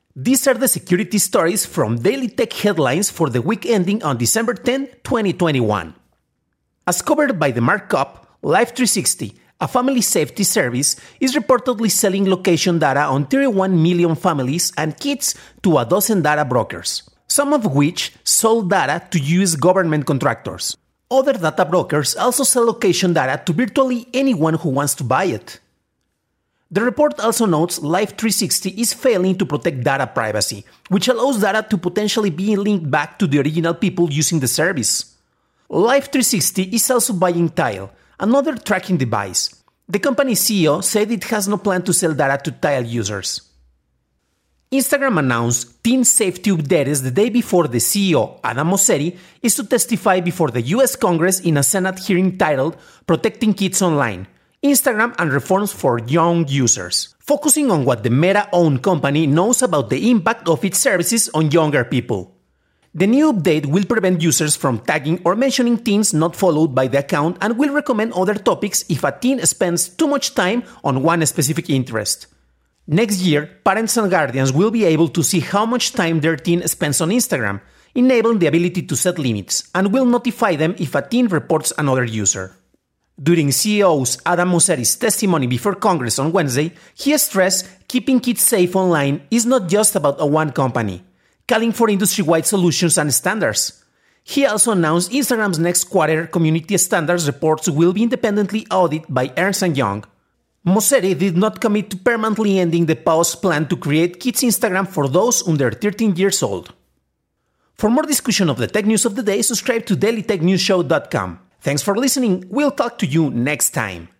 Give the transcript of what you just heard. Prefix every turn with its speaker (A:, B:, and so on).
A: These are the security stories from Daily Tech Headlines for the week ending on December 10, 2021. As covered by the markup, Life360, a family safety service, is reportedly selling location data on 31 million families and kids to a dozen data brokers, some of which sold data to US government contractors. Other data brokers also sell location data to virtually anyone who wants to buy it. The report also notes Life360 is failing to protect data privacy, which allows data to potentially be linked back to the original people using the service. Life360 is also buying Tile, another tracking device. The company's CEO said it has no plan to sell data to Tile users. Instagram announced teen safety updates the day before the CEO, Adam Mosseri, is to testify before the US Congress in a Senate hearing titled Protecting Kids Online, Instagram and Reforms for Young Users, focusing on what the Meta-owned company knows about the impact of its services on younger people. The new update will prevent users from tagging or mentioning teens not followed by the account and will recommend other topics if a teen spends too much time on one specific interest. Next year, parents and guardians will be able to see how much time their teen spends on Instagram, enabling the ability to set limits, and will notify them if a teen reports another user. During CEO's Adam Mosseri's testimony before Congress on Wednesday, he stressed keeping kids safe online is not just about one company, calling for industry-wide solutions and standards. He also announced Instagram's next quarter community standards reports will be independently audited by Ernst & Young. Mosseri did not commit to permanently ending the pause plan to create Kids Instagram for those under 13 years old. For more discussion of the tech news of the day, subscribe to dailytechnewsshow.com. Thanks for listening. We'll talk to you next time.